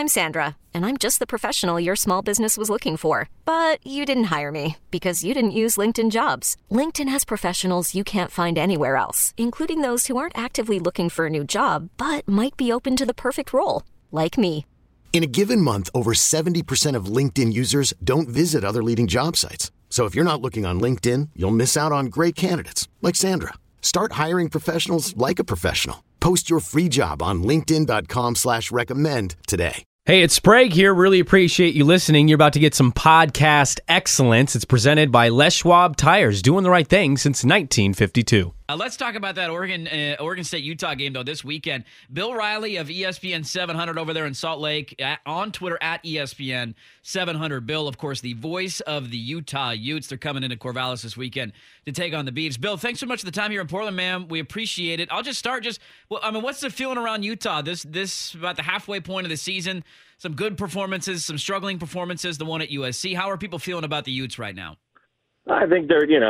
I'm Sandra, and I'm just the professional your small business was looking for. But you didn't hire me because you didn't use LinkedIn Jobs. LinkedIn has professionals you can't find anywhere else, including those who aren't actively looking for a new job, but might be open to the perfect role, like me. In a given month, over 70% of LinkedIn users don't visit other leading job sites. So if you're not looking on LinkedIn, you'll miss out on great candidates like Sandra. Start hiring professionals like a professional. Post your free job on linkedin.com/recommend today. Hey, it's Sprague here. Really appreciate you listening. You're about to get some podcast excellence. It's presented by Les Schwab Tires, doing the right thing since 1952. Let's talk about that Oregon State-Utah game, though, this weekend. Bill Riley of ESPN 700 over there in Salt Lake, on Twitter, at ESPN 700. Bill, of course, the voice of the Utah Utes. They're coming into Corvallis this weekend to take on the Beavs. Bill, thanks so much for the time here in Portland, man. We appreciate it. I'll just start what's the feeling around Utah? This about the halfway point of the season. Some good performances, some struggling performances, the one at USC. How are people feeling about the Utes right now? I think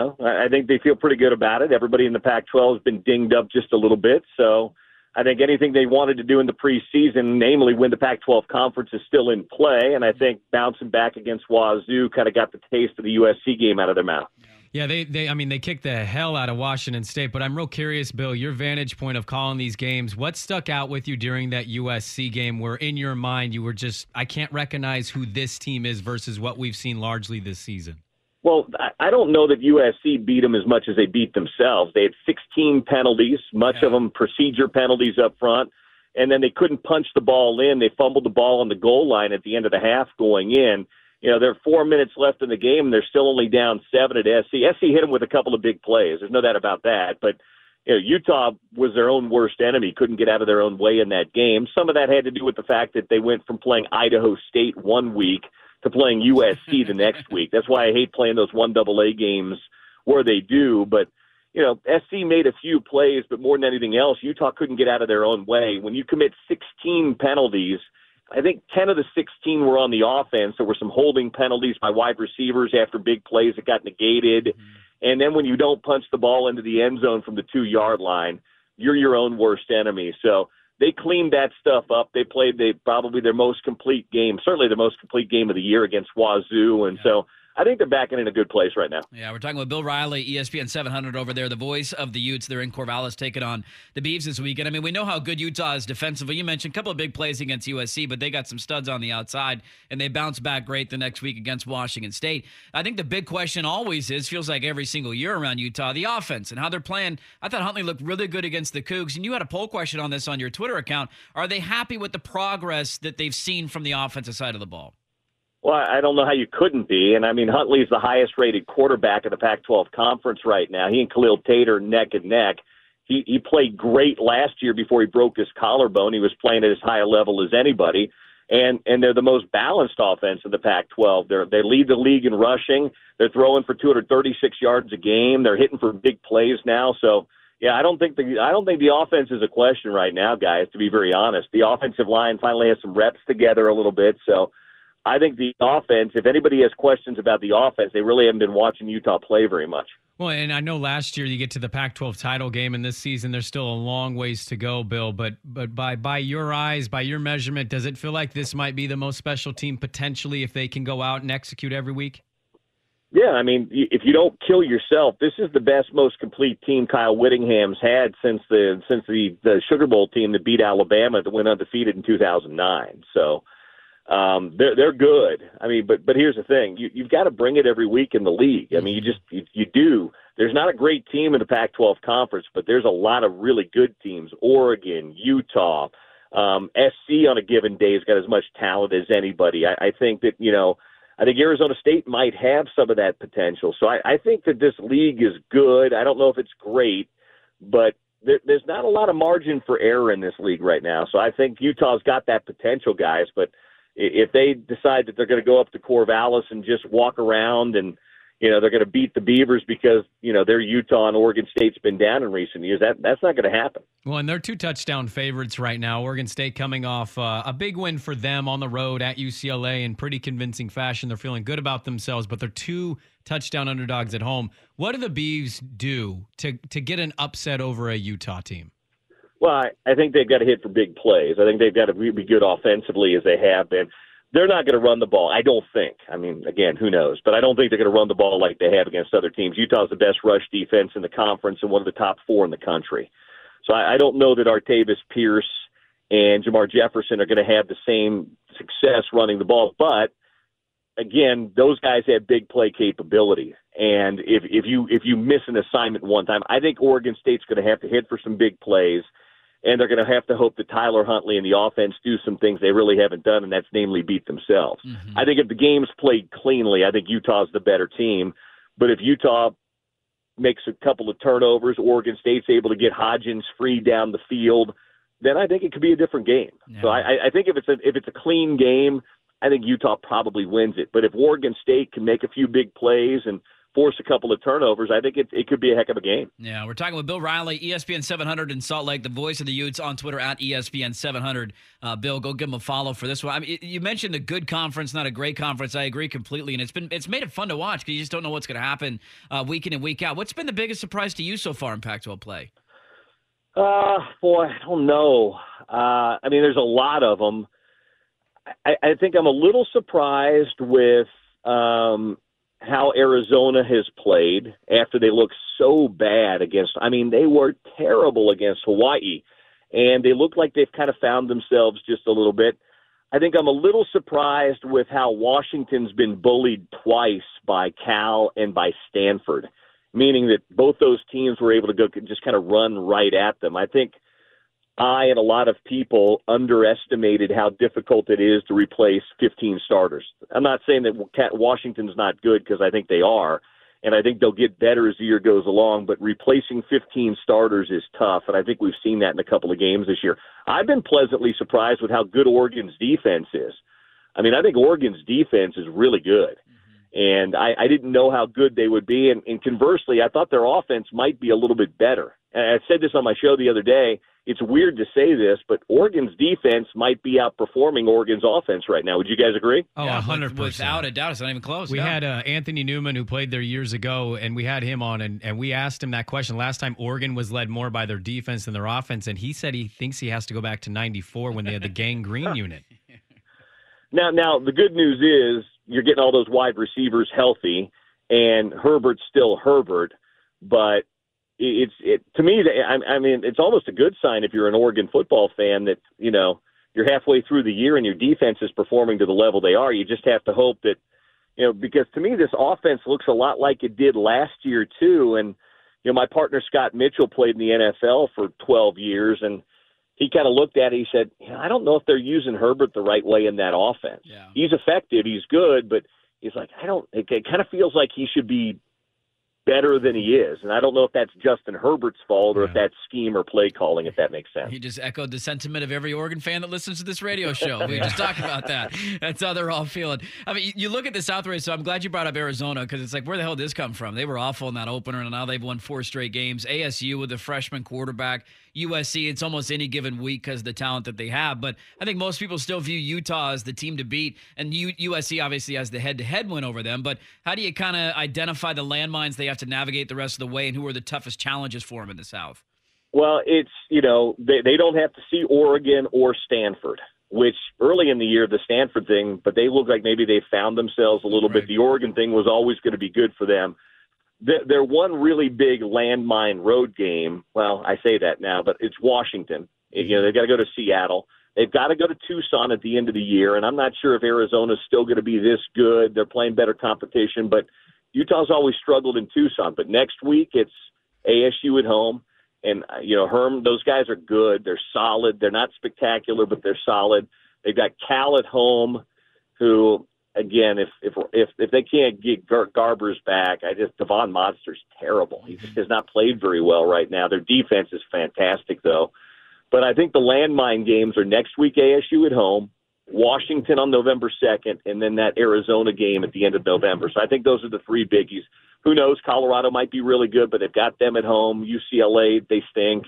I think they feel pretty good about it. Everybody in the Pac-12 has been dinged up just a little bit. So I think anything they wanted to do in the preseason, namely win the Pac-12 conference, is still in play. And I think bouncing back against Wazoo kind of got the taste of the USC game out of their mouth. Yeah, they kicked the hell out of Washington State, but I'm real curious, Bill, your vantage point of calling these games, what stuck out with you during that USC game where in your mind you were just, I can't recognize who this team is versus what we've seen largely this season? Well, I don't know that USC beat them as much as they beat themselves. They had 16 penalties, much of them procedure penalties up front, and then they couldn't punch the ball in. They fumbled the ball on the goal line at the end of the half going in. There are 4 minutes left in the game, and they're still only down 7 at SC. SC hit them with a couple of big plays. There's no doubt about that. But Utah was their own worst enemy, couldn't get out of their own way in that game. Some of that had to do with the fact that they went from playing Idaho State one week to playing USC the next week. That's why I hate playing those 1AA games where they do. But, SC made a few plays, but more than anything else, Utah couldn't get out of their own way. When you commit 16 penalties, I think 10 of the 16 were on the offense. There were some holding penalties by wide receivers after big plays that got negated. Mm-hmm. And then when you don't punch the ball into the end zone from the 2-yard line, you're your own worst enemy. So they cleaned that stuff up. They played probably their most complete game, certainly the most complete game of the year against Wazoo. And so I think they're backing in a good place right now. Yeah, we're talking with Bill Riley, ESPN 700 over there, the voice of the Utes. They're in Corvallis taking on the Beavs this weekend. I mean, we know how good Utah is defensively. You mentioned a couple of big plays against USC, but they got some studs on the outside, and they bounced back great the next week against Washington State. I think the big question always feels like every single year around Utah, the offense and how they're playing. I thought Huntley looked really good against the Cougs, and you had a poll question on this on your Twitter account. Are they happy with the progress that they've seen from the offensive side of the ball? Well, I don't know how you couldn't be. And, I mean, Huntley's the highest-rated quarterback in the Pac-12 conference right now. He and Khalil Tate are neck and neck. He played great last year before he broke his collarbone. He was playing at as high a level as anybody. And they're the most balanced offense in the Pac-12. They lead the league in rushing. They're throwing for 236 yards a game. They're hitting for big plays now. So, yeah, I don't think the offense is a question right now, guys, to be very honest. The offensive line finally has some reps together a little bit, so I think the offense, if anybody has questions about the offense, they really haven't been watching Utah play very much. Well, and I know last year you get to the Pac-12 title game, and this season there's still a long ways to go, Bill. But by your eyes, by your measurement, does it feel like this might be the most special team potentially if they can go out and execute every week? Yeah, I mean, if you don't kill yourself, this is the best, most complete team Kyle Whittingham's had since the Sugar Bowl team that beat Alabama that went undefeated in 2009. So. They're good. I mean, but here's the thing: you've got to bring it every week in the league. I mean, you do. There's not a great team in the Pac-12 conference, but there's a lot of really good teams. Oregon, Utah, SC on a given day has got as much talent as anybody. I think that I think Arizona State might have some of that potential. So I think that this league is good. I don't know if it's great, but there's not a lot of margin for error in this league right now. So I think Utah's got that potential, guys, but if they decide that they're going to go up to Corvallis and just walk around and, they're going to beat the Beavers because, they're Utah and Oregon State's been down in recent years, that's not going to happen. Well, and they're 2 touchdown favorites right now. Oregon State coming off a big win for them on the road at UCLA in pretty convincing fashion. They're feeling good about themselves, but they're 2 touchdown underdogs at home. What do the Beavs do to get an upset over a Utah team? Well, I think they've got to hit for big plays. I think they've got to be good offensively as they have been. They're not going to run the ball, I don't think. I mean, again, who knows? But I don't think they're going to run the ball like they have against other teams. Utah's the best rush defense in the conference and one of the top 4 in the country. So I don't know that Artavis Pierce and Jamar Jefferson are going to have the same success running the ball. But, again, those guys have big play capability. And if you miss an assignment one time, I think Oregon State's going to have to hit for some big plays. And they're going to have to hope that Tyler Huntley and the offense do some things they really haven't done, and that's namely beat themselves. Mm-hmm. I think if the game's played cleanly, I think Utah's the better team. But if Utah makes a couple of turnovers, Oregon State's able to get Hodgins free down the field, then I think it could be a different game. Yeah. So I think if it's a clean game, I think Utah probably wins it. But if Oregon State can make a few big plays and force a couple of turnovers, I think it could be a heck of a game. Yeah, we're talking with Bill Riley, ESPN 700 in Salt Lake, the voice of the Utes, on Twitter at ESPN 700. Bill, go give him a follow for this one. I mean, you mentioned a good conference, not a great conference. I agree completely, and it's made it fun to watch because you just don't know what's going to happen week in and week out. What's been the biggest surprise to you so far in Pac-12 play? Boy, I don't know. I mean, there's a lot of them. I think I'm a little surprised with how Arizona has played after they looked so bad against, I mean, they were terrible against Hawaii, and they look like they've kind of found themselves just a little bit. I think I'm a little surprised with how Washington's been bullied twice by Cal and by Stanford, meaning that both those teams were able to go just kind of run right at them. I think I and a lot of people underestimated how difficult it is to replace 15 starters. I'm not saying that Washington's not good, because I think they are, and I think they'll get better as the year goes along, but replacing 15 starters is tough, and I think we've seen that in a couple of games this year. I've been pleasantly surprised with how good Oregon's defense is. I mean, I think Oregon's defense is really good, and I didn't know how good they would be, and conversely, I thought their offense might be a little bit better. And I said this on my show the other day. It's weird to say this, but Oregon's defense might be outperforming Oregon's offense right now. Would you guys agree? Oh, 100%. Without a doubt. It's not even close. We had Anthony Newman, who played there years ago, and we had him on, and we asked him that question. Last time, Oregon was led more by their defense than their offense, and he said he thinks he has to go back to 94 when they had the Gang Green unit. Now, the good news is you're getting all those wide receivers healthy, and Herbert's still Herbert, but to me, I mean, it's almost a good sign if you're an Oregon football fan that, you know, you're halfway through the year and your defense is performing to the level they are. You just have to hope that, you know, because to me, this offense looks a lot like it did last year too. And, you know, my partner Scott Mitchell played in the NFL for 12 years, and he kind of looked at it. He said, I don't know if they're using Herbert the right way in that offense. Yeah. He's effective. He's good, but he's like, it kind of feels like he should be better than he is. And I don't know if that's Justin Herbert's fault or if that's scheme or play calling, if that makes sense. He just echoed the sentiment of every Oregon fan that listens to this radio show. We just talked about that. That's how they're all feeling. I mean, you look at the South race, so I'm glad you brought up Arizona, because it's like, where the hell did this come from? They were awful in that opener, and now they've won 4 straight games. ASU with a freshman quarterback. USC, it's almost any given week because of the talent that they have. But I think most people still view Utah as the team to beat. And USC obviously has the head-to-head win over them. But how do you kind of identify the landmines they have to navigate the rest of the way, and who are the toughest challenges for them in the South? Well, it's, you know, they don't have to see Oregon or Stanford, which early in the year, the Stanford thing, but they look like maybe they found themselves a little bit. The Oregon thing was always going to be good for them. Their one really big landmine road game, well, I say that now, but it's Washington. You know, they've got to go to Seattle. They've got to go to Tucson at the end of the year, and I'm not sure if Arizona's still going to be this good. They're playing better competition, but Utah's always struggled in Tucson. But next week, it's ASU at home, and, you know, Herm, those guys are good. They're solid. They're not spectacular, but they're solid. They've got Cal at home, who – again, if they can't get Garbers back, Devon Monster's terrible. He just has not played very well right now. Their defense is fantastic, though. But I think the landmine games are next week, ASU at home, Washington on November 2nd, and then that Arizona game at the end of November. So I think those are the 3 biggies. Who knows? Colorado might be really good, but they've got them at home. UCLA, they stink.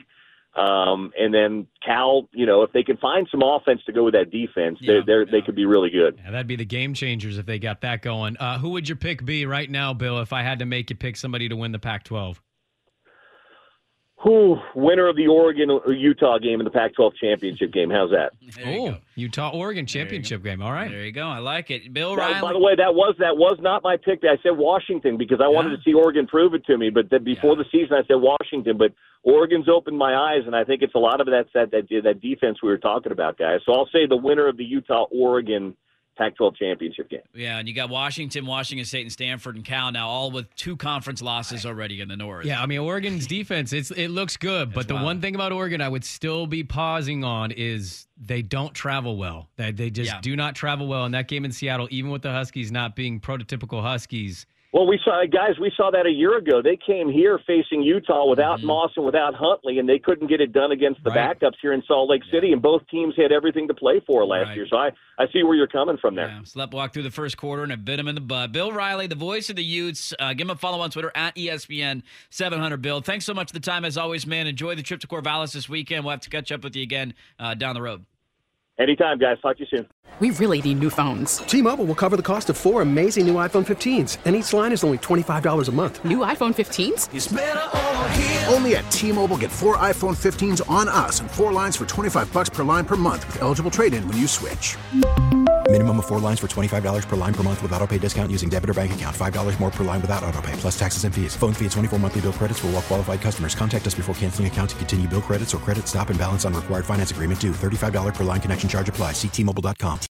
And then Cal, you know, if they can find some offense to go with that defense, they could be really good. Yeah, that'd be the game changers if they got that going. Who would your pick be right now, Bill, if I had to make you pick somebody to win the Pac-12? Winner of the Oregon-Utah game in the Pac-12 championship game. How's that? Oh, Utah-Oregon championship game. All right. There you go. I like it. Bill Now, Riley. by the way, that was not my pick. I said Washington because I wanted to see Oregon prove it to me. But before the season, I said Washington. But Oregon's opened my eyes, and I think it's a lot of that defense we were talking about, guys. So I'll say the winner of the Utah-Oregon Pac-12 championship game. Yeah, and you got Washington, Washington State, and Stanford and Cal now, all with 2 conference losses already in the North. Yeah, I mean, Oregon's defense, it looks good, but the one thing about Oregon I would still be pausing on is they don't travel well. They just do not travel well. In that game in Seattle, even with the Huskies not being prototypical Huskies. Well, we saw that a year ago. They came here facing Utah without Moss and without Huntley, and they couldn't get it done against the backups here in Salt Lake City, and both teams had everything to play for last year. So I see where you're coming from there. Yeah, sleptwalk through the first quarter, and it bit him in the butt. Bill Riley, the voice of the Utes. Give him a follow on Twitter, at ESPN 700 Bill. Thanks so much for the time, as always, man. Enjoy the trip to Corvallis this weekend. We'll have to catch up with you again down the road. Anytime, guys. Talk to you soon. We really need new phones. T-Mobile will cover the cost of 4 amazing new iPhone 15s, and each line is only $25 a month. New iPhone 15s? It's better over here. Only at T-Mobile, get 4 iPhone 15s on us and 4 lines for $25 per line per month with eligible trade-in when you switch. Minimum of 4 lines for $25 per line per month with autopay discount using debit or bank account. $5 more per line without autopay, plus taxes and fees. Phone fee at 24 monthly bill credits for well-qualified customers. Contact us before canceling account to continue bill credits or credit stop and balance on required finance agreement due. $35 per line connection charge applies. See T-Mobile.com.